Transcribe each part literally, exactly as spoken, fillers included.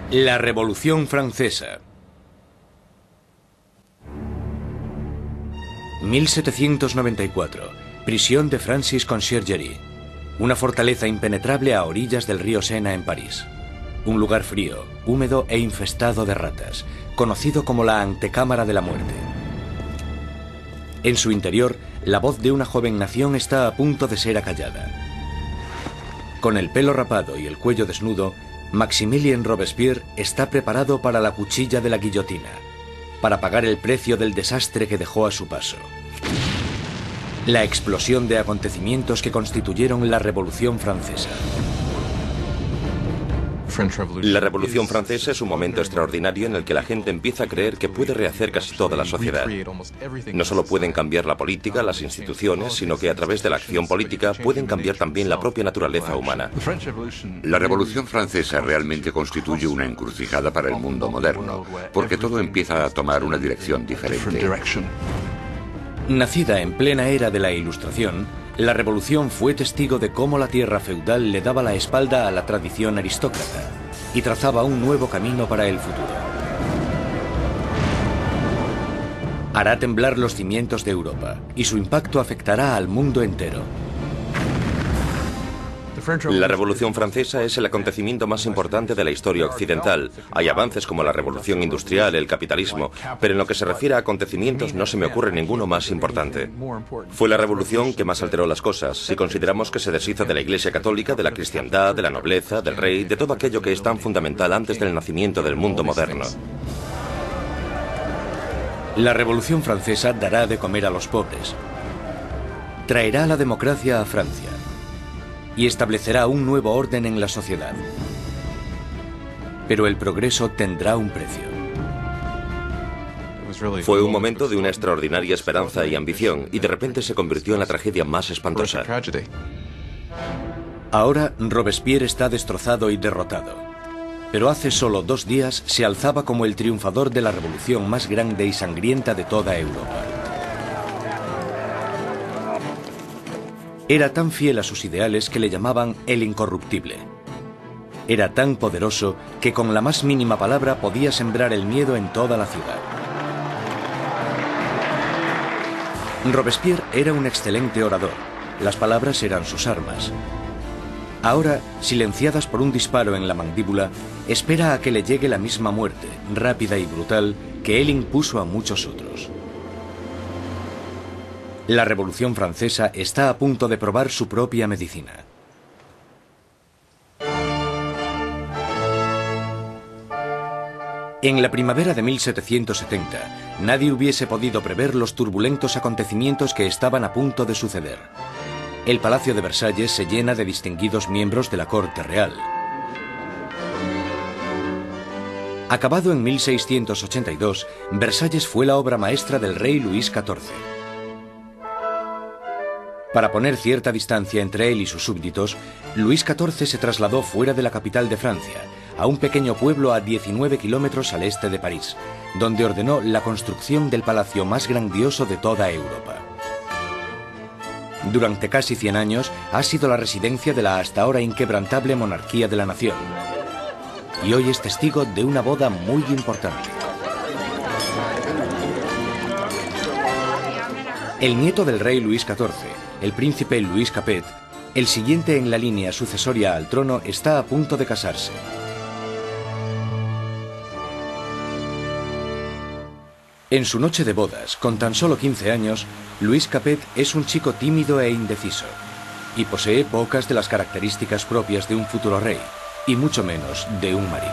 La Revolución Francesa. mil setecientos noventa y cuatro. Prisión de Francis Conciergerie. Una fortaleza impenetrable a orillas del río Sena en París. Un lugar frío, húmedo e infestado de ratas, conocido como la antecámara de la muerte. En su interior, la voz de una joven nación está a punto de ser acallada. Con el pelo rapado y el cuello desnudo, Maximilien Robespierre está preparado para la cuchilla de la guillotina, para pagar el precio del desastre que dejó a su paso. La explosión de acontecimientos que constituyeron la Revolución Francesa. La Revolución Francesa es un momento extraordinario en el que la gente empieza a creer que puede rehacer casi toda la sociedad. No solo pueden cambiar la política, las instituciones, sino que a través de la acción política pueden cambiar también la propia naturaleza humana. La Revolución Francesa realmente constituye una encrucijada para el mundo moderno, porque todo empieza a tomar una dirección diferente. Nacida en plena era de la Ilustración, la Revolución fue testigo de cómo la tierra feudal le daba la espalda a la tradición aristócrata y trazaba un nuevo camino para el futuro. Hará temblar los cimientos de Europa y su impacto afectará al mundo entero. La Revolución Francesa es el acontecimiento más importante de la historia occidental. Hay avances como la Revolución Industrial, el capitalismo, pero en lo que se refiere a acontecimientos no se me ocurre ninguno más importante. Fue la revolución que más alteró las cosas, si consideramos que se deshizo de la Iglesia Católica, de la cristiandad, de la nobleza, del rey, de todo aquello que es tan fundamental antes del nacimiento del mundo moderno. La Revolución Francesa dará de comer a los pobres, traerá la democracia a Francia y establecerá un nuevo orden en la sociedad. Pero el progreso tendrá un precio. Fue un momento de una extraordinaria esperanza y ambición, y de repente se convirtió en la tragedia más espantosa. Ahora Robespierre está destrozado y derrotado. Pero hace solo dos días se alzaba como el triunfador de la revolución más grande y sangrienta de toda Europa. Era tan fiel a sus ideales que le llamaban el incorruptible. Era tan poderoso que con la más mínima palabra podía sembrar el miedo en toda la ciudad. Robespierre era un excelente orador. Las palabras eran sus armas. Ahora, silenciadas por un disparo en la mandíbula, espera a que le llegue la misma muerte, rápida y brutal, que él impuso a muchos otros. La Revolución Francesa está a punto de probar su propia medicina. En la primavera de mil setecientos setenta, nadie hubiese podido prever los turbulentos acontecimientos que estaban a punto de suceder. El Palacio de Versalles se llena de distinguidos miembros de la corte real. Acabado en mil seiscientos ochenta y dos, Versalles fue la obra maestra del rey Luis catorce. Para poner cierta distancia entre él y sus súbditos, Luis catorce se trasladó fuera de la capital de Francia, a un pequeño pueblo a diecinueve kilómetros al este de París, donde ordenó la construcción del palacio más grandioso de toda Europa. Durante casi cien años ha sido la residencia de la hasta ahora inquebrantable monarquía de la nación. Y hoy es testigo de una boda muy importante. El nieto del rey Luis catorce, el príncipe Louis Capet, el siguiente en la línea sucesoria al trono, está a punto de casarse. En su noche de bodas, con tan solo quince años, Louis Capet es un chico tímido e indeciso, y posee pocas de las características propias de un futuro rey, y mucho menos de un marido.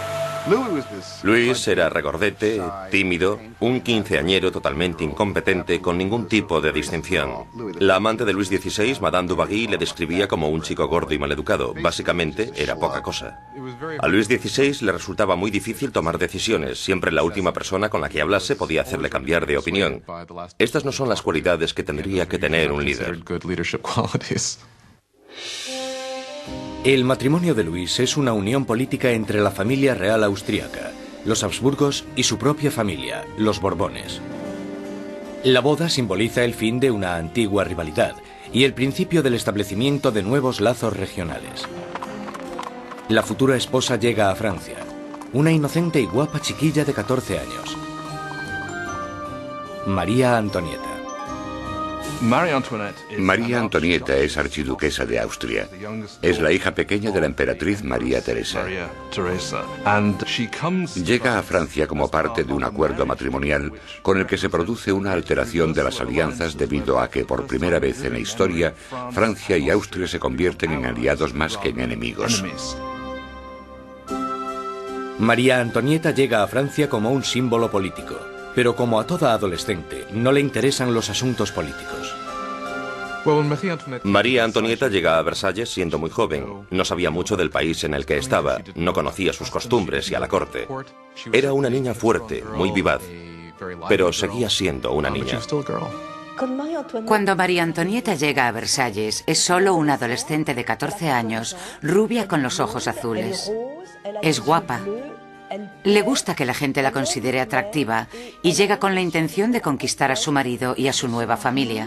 Luis era regordete, tímido, un quinceañero totalmente incompetente, con ningún tipo de distinción. La amante de Luis dieciséis, Madame Dubarry, le describía como un chico gordo y maleducado. Básicamente, era poca cosa. A Luis dieciséis le resultaba muy difícil tomar decisiones. Siempre la última persona con la que hablase podía hacerle cambiar de opinión. Estas no son las cualidades que tendría que tener un líder. El matrimonio de Luis es una unión política entre la familia real austríaca, los Habsburgos y su propia familia, los Borbones. La boda simboliza el fin de una antigua rivalidad y el principio del establecimiento de nuevos lazos regionales. La futura esposa llega a Francia. una inocente y guapa chiquilla de catorce años. María Antonieta. María Antonieta es archiduquesa de Austria. Es la hija pequeña de la emperatriz María Teresa. Llega a Francia como parte de un acuerdo matrimonial con el que se produce una alteración de las alianzas debido a que por primera vez en la historia Francia y Austria se convierten en aliados más que en enemigos. María Antonieta llega a Francia como un símbolo político, pero como a toda adolescente, no le interesan los asuntos políticos. María Antonieta llega a Versalles siendo muy joven. No sabía mucho del país en el que estaba, no conocía sus costumbres y a la corte. Era una niña fuerte, muy vivaz, pero seguía siendo una niña. Cuando María Antonieta llega a Versalles, es solo una adolescente de catorce años, rubia con los ojos azules. Es guapa. Le gusta que la gente la considere atractiva y llega con la intención de conquistar a su marido y a su nueva familia.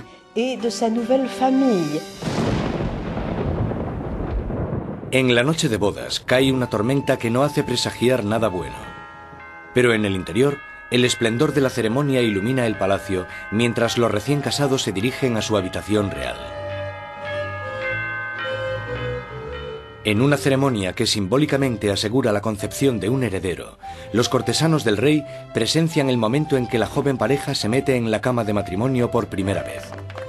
En la noche de bodas cae una tormenta que no hace presagiar nada bueno. Pero en el interior, el esplendor de la ceremonia ilumina el palacio mientras los recién casados se dirigen a su habitación real. En una ceremonia que simbólicamente asegura la concepción de un heredero, los cortesanos del rey presencian el momento en que la joven pareja se mete en la cama de matrimonio por primera vez.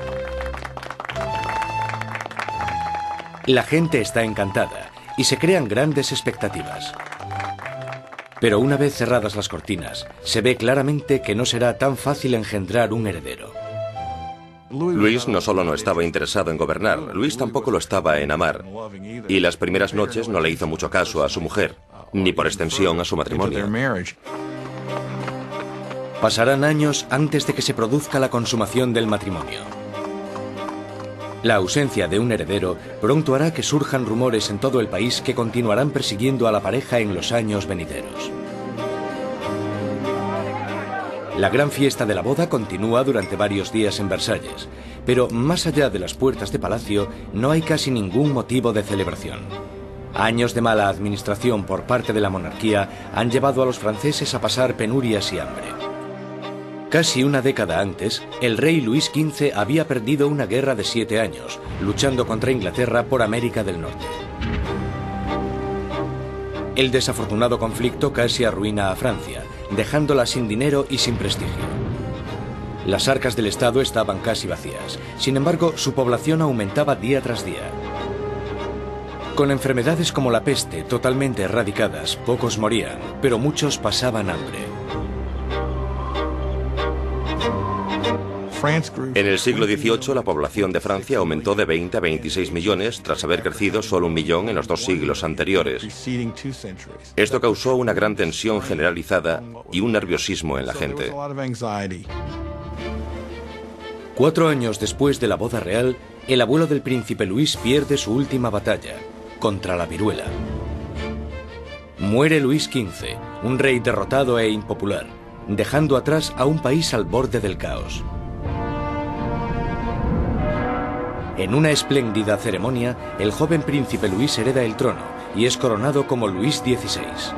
La gente está encantada y se crean grandes expectativas. Pero una vez cerradas las cortinas, se ve claramente que no será tan fácil engendrar un heredero. Luis no solo no estaba interesado en gobernar, Luis tampoco lo estaba en amar. Y las primeras noches no le hizo mucho caso a su mujer, ni por extensión a su matrimonio. Pasarán años antes de que se produzca la consumación del matrimonio. La ausencia de un heredero pronto hará que surjan rumores en todo el país que continuarán persiguiendo a la pareja en los años venideros. La gran fiesta de la boda continúa durante varios días en Versalles, pero más allá de las puertas de palacio no hay casi ningún motivo de celebración. Años de mala administración por parte de la monarquía han llevado a los franceses a pasar penurias y hambre. Casi una década antes, el rey Luis quince había perdido una guerra de siete años, luchando contra Inglaterra por América del Norte. El desafortunado conflicto casi arruina a Francia, dejándola sin dinero y sin prestigio. Las arcas del Estado estaban casi vacías. Sin embargo, su población aumentaba día tras día. Con enfermedades como la peste totalmente erradicadas, pocos morían, pero muchos pasaban hambre. En el siglo dieciocho, la población de Francia aumentó de veinte a veintiséis millones tras haber crecido solo un millón en los dos siglos anteriores. Esto causó una gran tensión generalizada y un nerviosismo en la gente. Cuatro años después de la boda real, el abuelo del príncipe Luis pierde su última batalla, contra la viruela. Muere Luis quince, un rey derrotado e impopular, dejando atrás a un país al borde del caos. En una espléndida ceremonia, el joven príncipe Luis hereda el trono y es coronado como Luis dieciséis.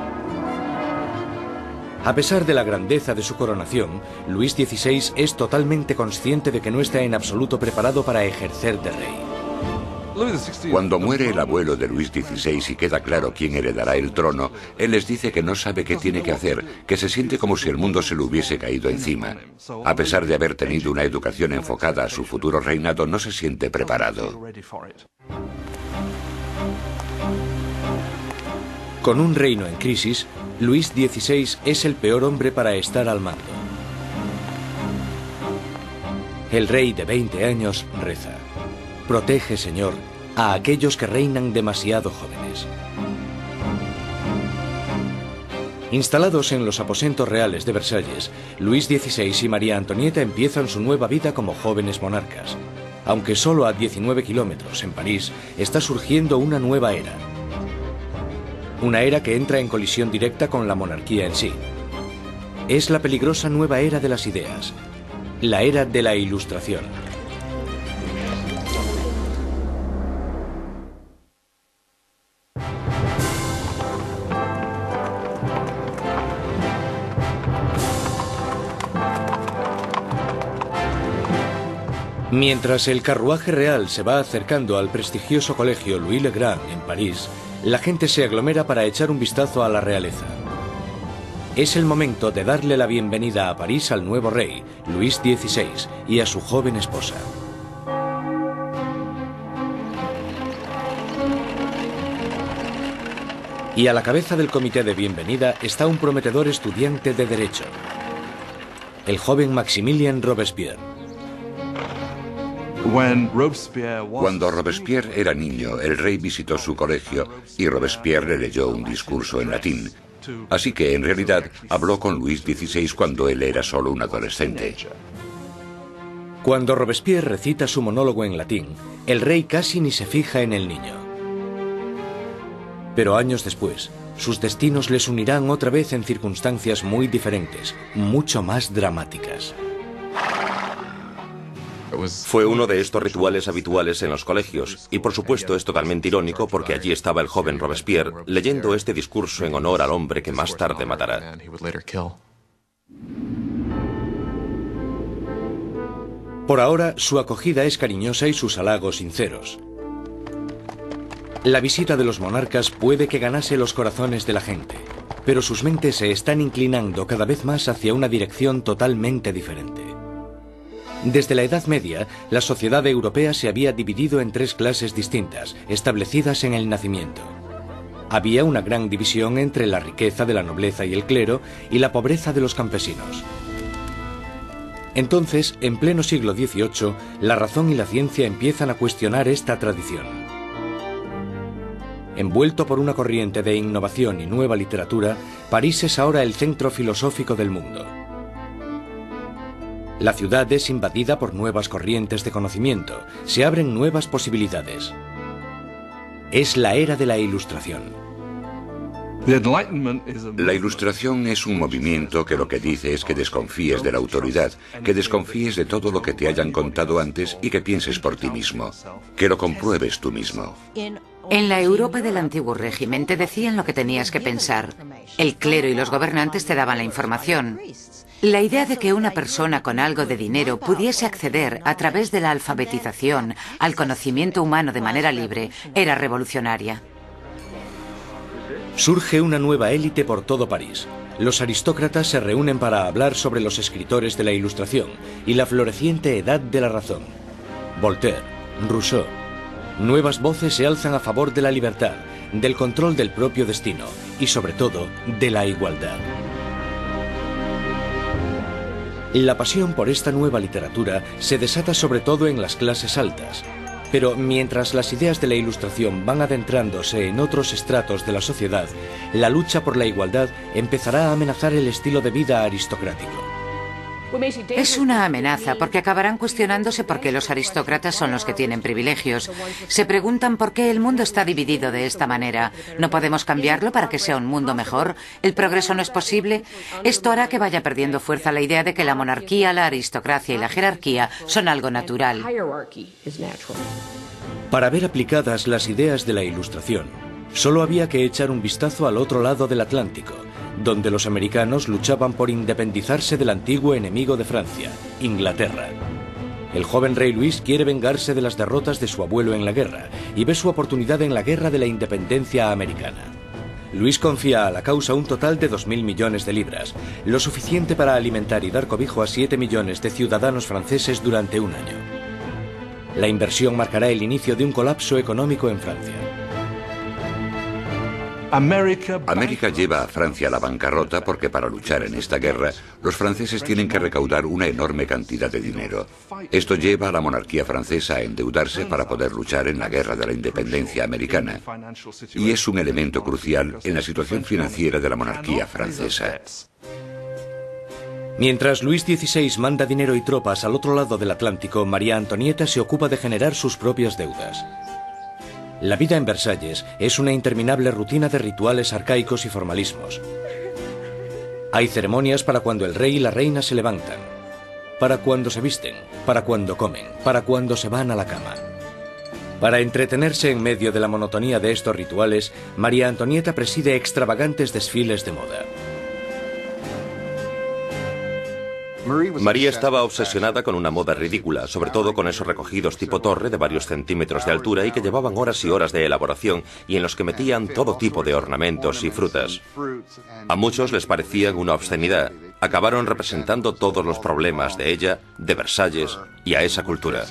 A pesar de la grandeza de su coronación, Luis dieciséis es totalmente consciente de que no está en absoluto preparado para ejercer de rey. Cuando muere el abuelo de Luis dieciséis y queda claro quién heredará el trono, él les dice que no sabe qué tiene que hacer, que se siente como si el mundo se le hubiese caído encima. A pesar de haber tenido una educación enfocada a su futuro reinado, no se siente preparado. Con un reino en crisis, Luis dieciséis es el peor hombre para estar al mando. El rey de veinte años reza: protege, Señor, a aquellos que reinan demasiado jóvenes. Instalados en los aposentos reales de Versalles, Luis dieciséis y María Antonieta empiezan su nueva vida como jóvenes monarcas. Aunque solo a diecinueve kilómetros, en París, está surgiendo una nueva era. Una era que entra en colisión directa con la monarquía en sí. Es la peligrosa nueva era de las ideas, la era de la Ilustración. Mientras el carruaje real se va acercando al prestigioso colegio Louis le Grand en París, la gente se aglomera para echar un vistazo a la realeza. Es el momento de darle la bienvenida a París al nuevo rey, Luis dieciséis, y a su joven esposa. Y a la cabeza del comité de bienvenida está un prometedor estudiante de Derecho, el joven Maximilien Robespierre. Cuando Robespierre era niño, el rey visitó su colegio y Robespierre le leyó un discurso en latín. Así que, en realidad, habló con Luis dieciséis cuando él era solo un adolescente. Cuando Robespierre recita su monólogo en latín, el rey casi ni se fija en el niño. Pero años después, sus destinos les unirán otra vez en circunstancias muy diferentes, mucho más dramáticas. Fue uno de estos rituales habituales en los colegios, y por supuesto es totalmente irónico porque allí estaba el joven Robespierre leyendo este discurso en honor al hombre que más tarde matará. Por ahora, su acogida es cariñosa y sus halagos sinceros. La visita de los monarcas puede que ganase los corazones de la gente, pero sus mentes se están inclinando cada vez más hacia una dirección totalmente diferente. Desde la Edad Media, la sociedad europea se había dividido en tres clases distintas, establecidas en el nacimiento. Había una gran división entre la riqueza de la nobleza y el clero y la pobreza de los campesinos. Entonces, en pleno siglo dieciocho, la razón y la ciencia empiezan a cuestionar esta tradición. Envuelto por una corriente de innovación y nueva literatura, París es ahora el centro filosófico del mundo. La ciudad es invadida por nuevas corrientes de conocimiento, se abren nuevas posibilidades. Es la era de la Ilustración. La Ilustración es un movimiento que lo que dice es que desconfíes de la autoridad, que desconfíes de todo lo que te hayan contado antes y que pienses por ti mismo, que lo compruebes tú mismo. En la Europa del antiguo régimen te decían lo que tenías que pensar. El clero y los gobernantes te daban la información. La idea de que una persona con algo de dinero pudiese acceder a través de la alfabetización al conocimiento humano de manera libre era revolucionaria. Surge una nueva élite por todo París. Los aristócratas se reúnen para hablar sobre los escritores de la Ilustración y la floreciente edad de la razón. Voltaire, Rousseau. Nuevas voces se alzan a favor de la libertad, del control del propio destino y, sobre todo, de la igualdad. La pasión por esta nueva literatura se desata sobre todo en las clases altas. Pero mientras las ideas de la Ilustración van adentrándose en otros estratos de la sociedad, la lucha por la igualdad empezará a amenazar el estilo de vida aristocrático. Es una amenaza porque acabarán cuestionándose por qué los aristócratas son los que tienen privilegios. Se preguntan por qué el mundo está dividido de esta manera. ¿No podemos cambiarlo para que sea un mundo mejor? ¿El progreso no es posible? Esto hará que vaya perdiendo fuerza la idea de que la monarquía, la aristocracia y la jerarquía son algo natural. Para ver aplicadas las ideas de la Ilustración, solo había que echar un vistazo al otro lado del Atlántico, donde los americanos luchaban por independizarse del antiguo enemigo de Francia, Inglaterra. El joven rey Luis quiere vengarse de las derrotas de su abuelo en la guerra y ve su oportunidad en la guerra de la independencia americana. Luis confía a la causa un total de dos mil millones de libras, lo suficiente para alimentar y dar cobijo a siete millones de ciudadanos franceses durante un año. La inversión marcará el inicio de un colapso económico en Francia. América lleva a Francia a la bancarrota porque para luchar en esta guerra, los franceses tienen que recaudar una enorme cantidad de dinero. Esto lleva a la monarquía francesa a endeudarse para poder luchar en la guerra de la independencia americana. Y es un elemento crucial en la situación financiera de la monarquía francesa. Mientras Luis dieciséis manda dinero y tropas al otro lado del Atlántico, María Antonieta se ocupa de generar sus propias deudas. La vida en Versalles es una interminable rutina de rituales arcaicos y formalismos. Hay ceremonias para cuando el rey y la reina se levantan, para cuando se visten, para cuando comen, para cuando se van a la cama. Para entretenerse en medio de la monotonía de estos rituales, María Antonieta preside extravagantes desfiles de moda. María estaba obsesionada con una moda ridícula, sobre todo con esos recogidos tipo torre de varios centímetros de altura y que llevaban horas y horas de elaboración y en los que metían todo tipo de ornamentos y frutas. A muchos les parecían una obscenidad. Acabaron representando todos los problemas de ella, de Versalles y a esa cultura.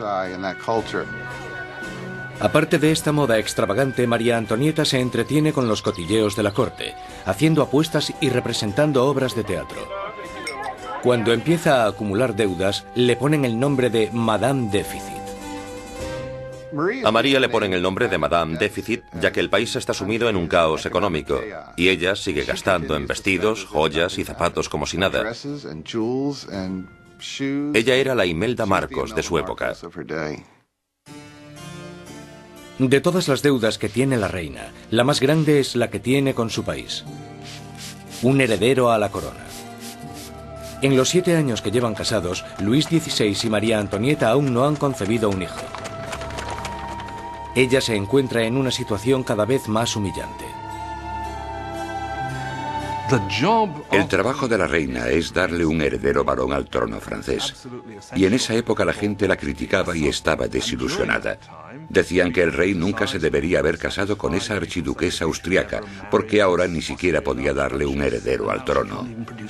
Aparte de esta moda extravagante, María Antonieta se entretiene con los cotilleos de la corte, haciendo apuestas y representando obras de teatro. Cuando empieza a acumular deudas, le ponen el nombre de Madame Déficit. A María le ponen el nombre de Madame Déficit, ya que el país está sumido en un caos económico, y ella sigue gastando en vestidos, joyas y zapatos como si nada. Ella era la Imelda Marcos de su época. De todas las deudas que tiene la reina, la más grande es la que tiene con su país. Un heredero a la corona. En los siete años que llevan casados, Luis dieciséis y María Antonieta aún no han concebido un hijo. Ella se encuentra en una situación cada vez más humillante. El trabajo de la reina es darle un heredero varón al trono francés. Y en esa época la gente la criticaba y estaba desilusionada. Decían que el rey nunca se debería haber casado con esa archiduquesa austriaca, porque ahora ni siquiera podía darle un heredero al trono.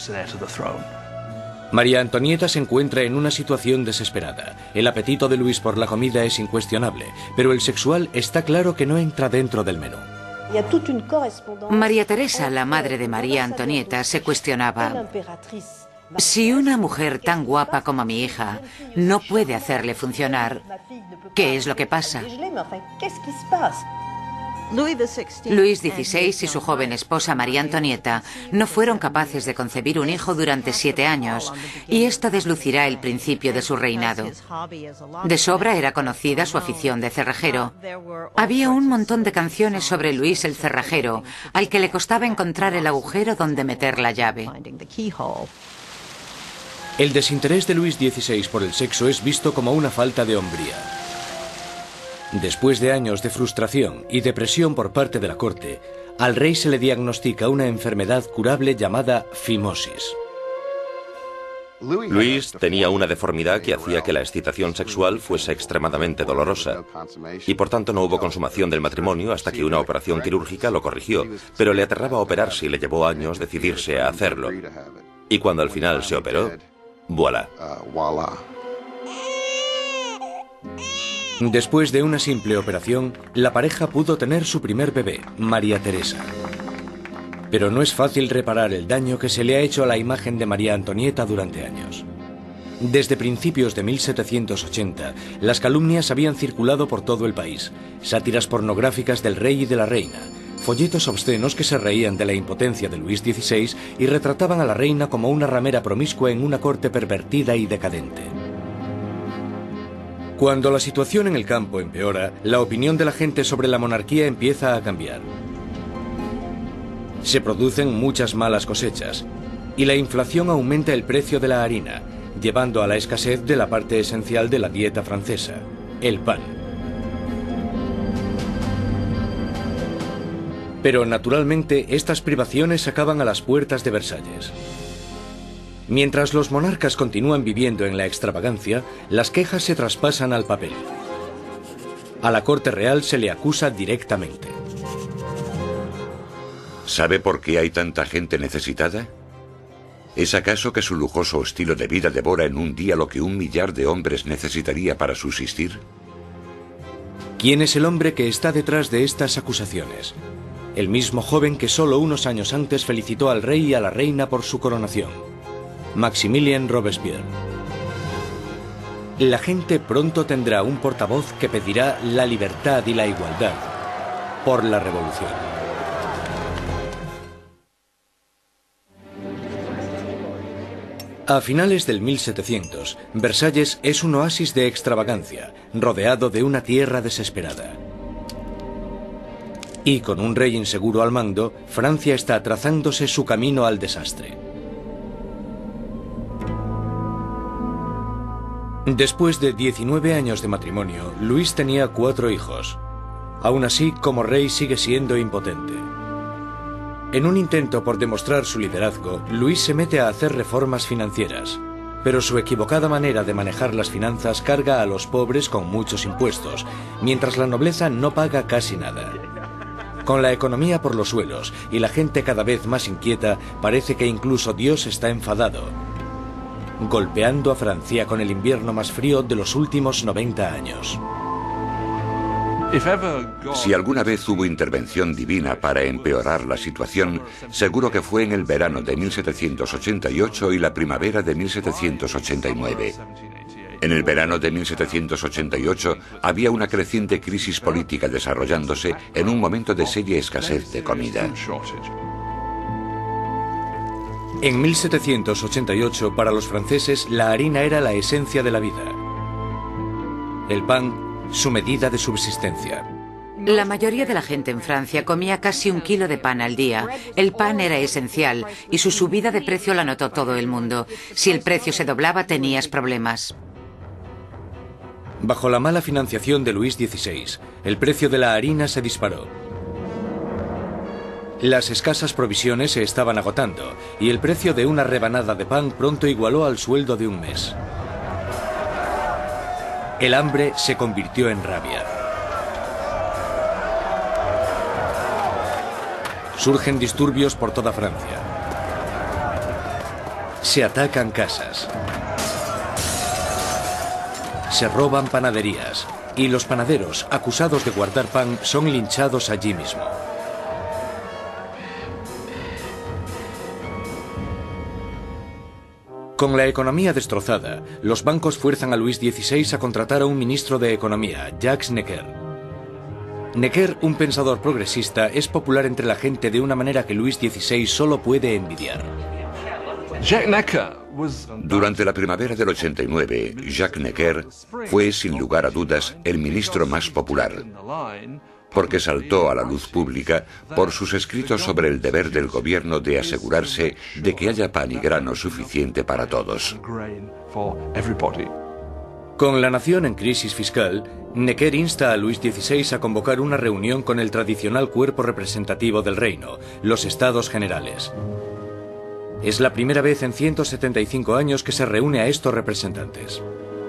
María Antonieta se encuentra en una situación desesperada. El apetito de Luis por la comida es incuestionable, pero el sexual está claro que no entra dentro del menú. María Teresa, la madre de María Antonieta, se cuestionaba: si una mujer tan guapa como mi hija no puede hacerle funcionar, ¿qué es lo que pasa? Luis dieciséis y su joven esposa María Antonieta no fueron capaces de concebir un hijo durante siete años, y esto deslucirá el principio de su reinado. De sobra era conocida su afición de cerrajero. Había un montón de canciones sobre Luis el cerrajero, al que le costaba encontrar el agujero donde meter la llave. El desinterés de Luis dieciséis por el sexo es visto como una falta de hombría. Después de años de frustración y depresión por parte de la corte, al rey se le diagnostica una enfermedad curable llamada fimosis. Luis tenía una deformidad que hacía que la excitación sexual fuese extremadamente dolorosa, y por tanto no hubo consumación del matrimonio hasta que una operación quirúrgica lo corrigió, pero le aterraba operarse y le llevó años decidirse a hacerlo. Y cuando al final se operó, voilà. Después de una simple operación, la pareja pudo tener su primer bebé, María Teresa. Pero no es fácil reparar el daño que se le ha hecho a la imagen de María Antonieta durante años. Desde principios de mil setecientos ochenta, las calumnias habían circulado por todo el país, sátiras pornográficas del rey y de la reina, folletos obscenos que se reían de la impotencia de Luis dieciséis y retrataban a la reina como una ramera promiscua en una corte pervertida y decadente. Cuando la situación en el campo empeora, la opinión de la gente sobre la monarquía empieza a cambiar. Se producen muchas malas cosechas y la inflación aumenta el precio de la harina, llevando a la escasez de la parte esencial de la dieta francesa, el pan. Pero naturalmente estas privaciones acaban a las puertas de Versalles. Mientras los monarcas continúan viviendo en la extravagancia, las quejas se traspasan al papel. A la corte real se le acusa directamente. ¿Sabe por qué hay tanta gente necesitada? ¿Es acaso que su lujoso estilo de vida devora en un día lo que un millar de hombres necesitaría para subsistir? ¿Quién es el hombre que está detrás de estas acusaciones? El mismo joven que solo unos años antes felicitó al rey y a la reina por su coronación. Maximilien Robespierre. La gente pronto tendrá un portavoz que pedirá la libertad y la igualdad por la revolución. A finales del mil setecientos, Versalles es un oasis de extravagancia, rodeado de una tierra desesperada. Y con un rey inseguro al mando, Francia está trazándose su camino al desastre. Después de diecinueve años de matrimonio, Luis tenía cuatro hijos. Aún así, como rey sigue siendo impotente. En un intento por demostrar su liderazgo, Luis se mete a hacer reformas financieras. pero su equivocada manera de manejar las finanzas carga a los pobres con muchos impuestos, mientras la nobleza no paga casi nada. Con la economía por los suelos y la gente cada vez más inquieta, parece que incluso Dios está enfadado, golpeando a Francia con el invierno más frío de los últimos noventa años. Si alguna vez hubo intervención divina para empeorar la situación, seguro que fue en el verano de mil setecientos ochenta y ocho y la primavera de mil setecientos ochenta y nueve. En el verano de mil setecientos ochenta y ocho había una creciente crisis política desarrollándose en un momento de seria escasez de comida. En mil setecientos ochenta y ocho, para los franceses, la harina era la esencia de la vida. El pan, su medida de subsistencia. La mayoría de la gente en Francia comía casi un kilo de pan al día. El pan era esencial y su subida de precio la notó todo el mundo. Si el precio se doblaba, tenías problemas. Bajo la mala financiación de Luis dieciséis, el precio de la harina se disparó. Las escasas provisiones se estaban agotando y el precio de una rebanada de pan pronto igualó al sueldo de un mes. El hambre se convirtió en rabia. Surgen disturbios por toda Francia. Se atacan casas. Se roban panaderías. Y los panaderos, acusados de guardar pan, son linchados allí mismo. Con la economía destrozada, los bancos fuerzan a Luis dieciséis a contratar a un ministro de Economía, Jacques Necker. Necker, un pensador progresista, es popular entre la gente de una manera que Luis dieciséis solo puede envidiar. Durante la primavera del ochenta y nueve, Jacques Necker fue, sin lugar a dudas, el ministro más popular, porque saltó a la luz pública por sus escritos sobre el deber del gobierno de asegurarse de que haya pan y grano suficiente para todos. Con la nación en crisis fiscal, Necker insta a Luis dieciséis a convocar una reunión con el tradicional cuerpo representativo del reino, los Estados Generales. Es la primera vez en ciento setenta y cinco años que se reúne a estos representantes.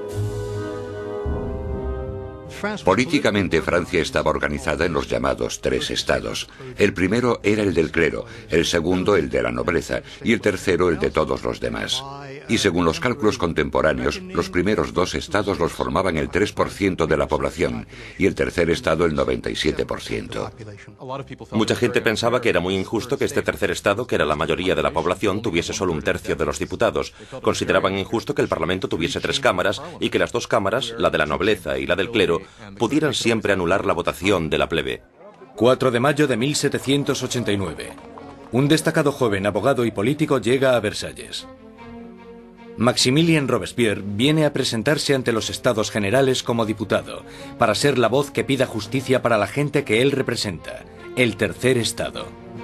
Políticamente, Francia estaba organizada en los llamados tres estados. El primero era el del clero, el segundo el de la nobleza y el tercero el de todos los demás. Y según los cálculos contemporáneos, los primeros dos estados los formaban el tres por ciento de la población y el tercer estado el noventa y siete por ciento. Mucha gente pensaba que era muy injusto que este tercer estado, que era la mayoría de la población, tuviese solo un tercio de los diputados. Consideraban injusto que el Parlamento tuviese tres cámaras y que las dos cámaras, la de la nobleza y la del clero, pudieran siempre anular la votación de la plebe. cuatro de mayo de mil setecientos ochenta y nueve. Un destacado joven abogado y político llega a Versalles. Maximilien Robespierre viene a presentarse ante los Estados Generales como diputado, para ser la voz que pida justicia para la gente que él representa, el tercer estado.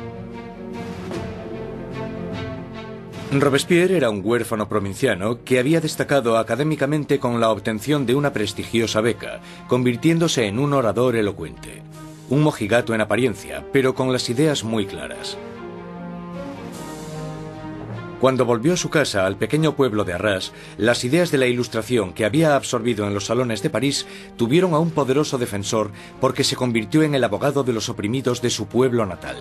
Robespierre era un huérfano provinciano que había destacado académicamente con la obtención de una prestigiosa beca, convirtiéndose en un orador elocuente. Un mojigato en apariencia, pero con las ideas muy claras. Cuando volvió a su casa, al pequeño pueblo de Arras, las ideas de la Ilustración que había absorbido en los salones de París tuvieron a un poderoso defensor porque se convirtió en el abogado de los oprimidos de su pueblo natal.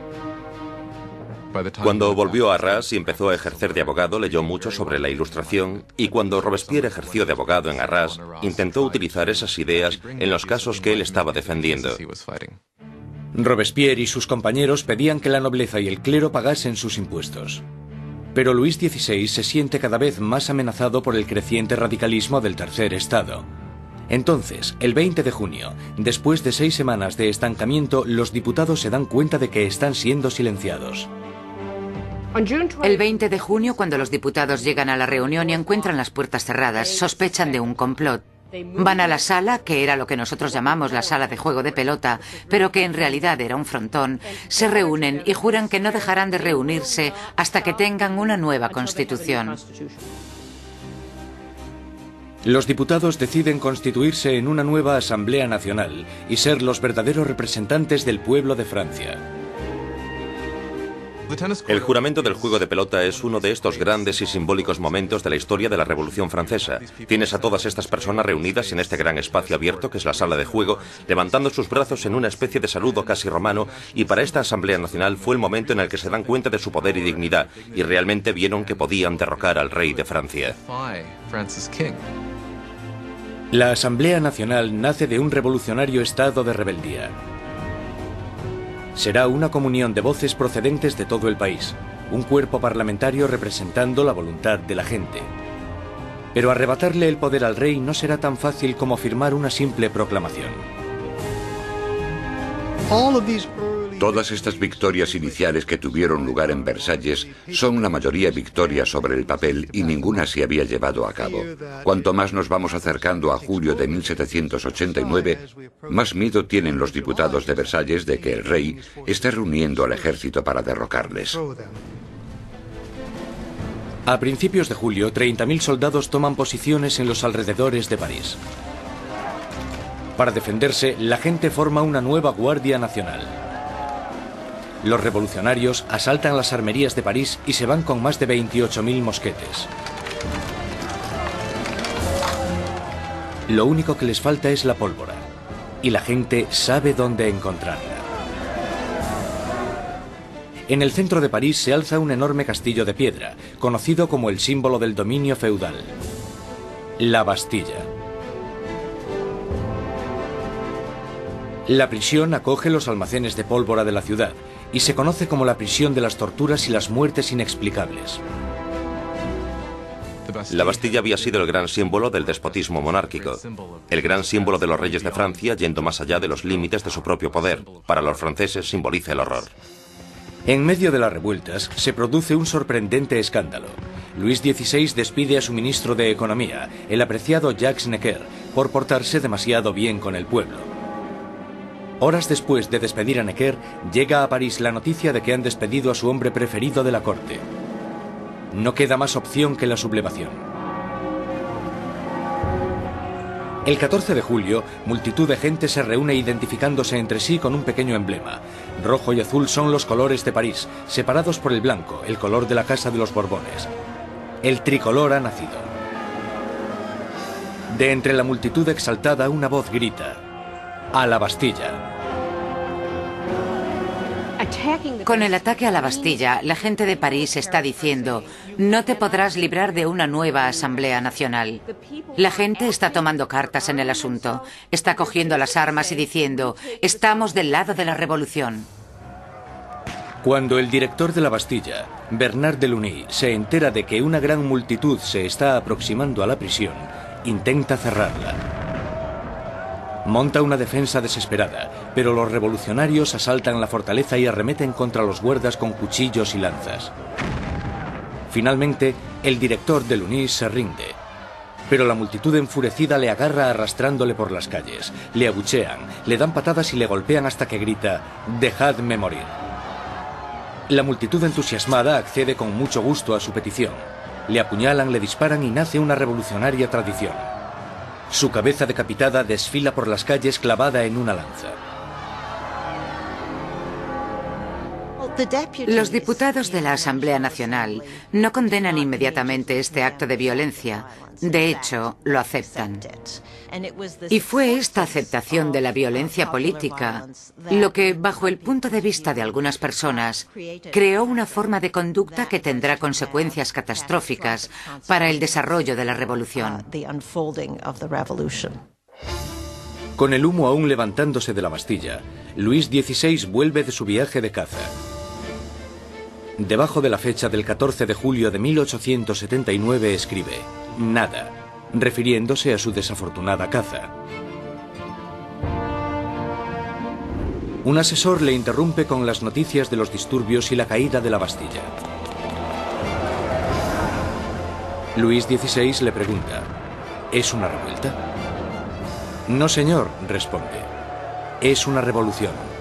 Cuando volvió a Arras y empezó a ejercer de abogado, leyó mucho sobre la Ilustración, y cuando Robespierre ejerció de abogado en Arras, intentó utilizar esas ideas en los casos que él estaba defendiendo. Robespierre y sus compañeros pedían que la nobleza y el clero pagasen sus impuestos. Pero Luis dieciséis se siente cada vez más amenazado por el creciente radicalismo del tercer estado. Entonces, el veinte de junio, después de seis semanas de estancamiento, los diputados se dan cuenta de que están siendo silenciados. El veinte de junio, cuando los diputados llegan a la reunión y encuentran las puertas cerradas, sospechan de un complot. Van a la sala, que era lo que nosotros llamamos la sala de juego de pelota, pero que en realidad era un frontón, se reúnen y juran que no dejarán de reunirse hasta que tengan una nueva constitución. Los diputados deciden constituirse en una nueva Asamblea Nacional y ser los verdaderos representantes del pueblo de Francia. El juramento del juego de pelota es uno de estos grandes y simbólicos momentos de la historia de la Revolución Francesa. Tienes a todas estas personas reunidas en este gran espacio abierto que es la sala de juego, levantando sus brazos en una especie de saludo casi romano, y para esta Asamblea Nacional fue el momento en el que se dan cuenta de su poder y dignidad, y realmente vieron que podían derrocar al rey de Francia. La Asamblea Nacional nace de un revolucionario estado de rebeldía. Será una comunión de voces procedentes de todo el país, un cuerpo parlamentario representando la voluntad de la gente. Pero arrebatarle el poder al rey no será tan fácil como firmar una simple proclamación. Todas estas victorias iniciales que tuvieron lugar en Versalles son la mayoría victorias sobre el papel y ninguna se había llevado a cabo. Cuanto más nos vamos acercando a julio de mil setecientos ochenta y nueve, más miedo tienen los diputados de Versalles de que el rey esté reuniendo al ejército para derrocarles. A principios de julio, treinta mil soldados toman posiciones en los alrededores de París. Para defenderse, la gente forma una nueva Guardia Nacional. Los revolucionarios asaltan las armerías de París y se van con más de veintiocho mil mosquetes. Lo único que les falta es la pólvora, y la gente sabe dónde encontrarla. En el centro de París se alza un enorme castillo de piedra, conocido como el símbolo del dominio feudal: la Bastilla. La prisión acoge los almacenes de pólvora de la ciudad y se conoce como la prisión de las torturas y las muertes inexplicables. La Bastilla había sido el gran símbolo del despotismo monárquico, el gran símbolo de los reyes de Francia yendo más allá de los límites de su propio poder. Para los franceses simboliza el horror. En medio de las revueltas se produce un sorprendente escándalo. Luis dieciséis despide a su ministro de Economía, el apreciado Jacques Necker, por portarse demasiado bien con el pueblo. Horas después de despedir a Necker, llega a París la noticia de que han despedido a su hombre preferido de la corte. No queda más opción que la sublevación. El catorce de julio, multitud de gente se reúne identificándose entre sí con un pequeño emblema. Rojo y azul son los colores de París, separados por el blanco, el color de la Casa de los Borbones. El tricolor ha nacido. De entre la multitud exaltada, una voz grita: ¡a la Bastilla! Con el ataque a la Bastilla, la gente de París está diciendo: no te podrás librar de una nueva Asamblea Nacional. La gente está tomando cartas en el asunto, está cogiendo las armas y diciendo: estamos del lado de la revolución. Cuando el director de la Bastilla, Bernard Delaunay, se entera de que una gran multitud se está aproximando a la prisión, intenta cerrarla. Monta una defensa desesperada, pero los revolucionarios asaltan la fortaleza y arremeten contra los guardas con cuchillos y lanzas. Finalmente, el director Delaunay se rinde, pero la multitud enfurecida le agarra arrastrándole por las calles, le abuchean, le dan patadas y le golpean hasta que grita: «¡Dejadme morir!». La multitud entusiasmada accede con mucho gusto a su petición. Le apuñalan, le disparan y nace una revolucionaria tradición. Su cabeza decapitada desfila por las calles clavada en una lanza. Los diputados de la Asamblea Nacional no condenan inmediatamente este acto de violencia. De hecho, lo aceptan. Y fue esta aceptación de la violencia política lo que, bajo el punto de vista de algunas personas, creó una forma de conducta que tendrá consecuencias catastróficas para el desarrollo de la revolución. Con el humo aún levantándose de la Bastilla, Luis dieciséis vuelve de su viaje de caza. Debajo de la fecha del catorce de julio de mil ochocientos setenta y nueve escribe: «Nada», refiriéndose a su desafortunada caza. Un asesor le interrumpe con las noticias de los disturbios y la caída de la Bastilla. Luis dieciséis le pregunta: ¿es una revuelta? «No, señor», responde. «Es una revolución».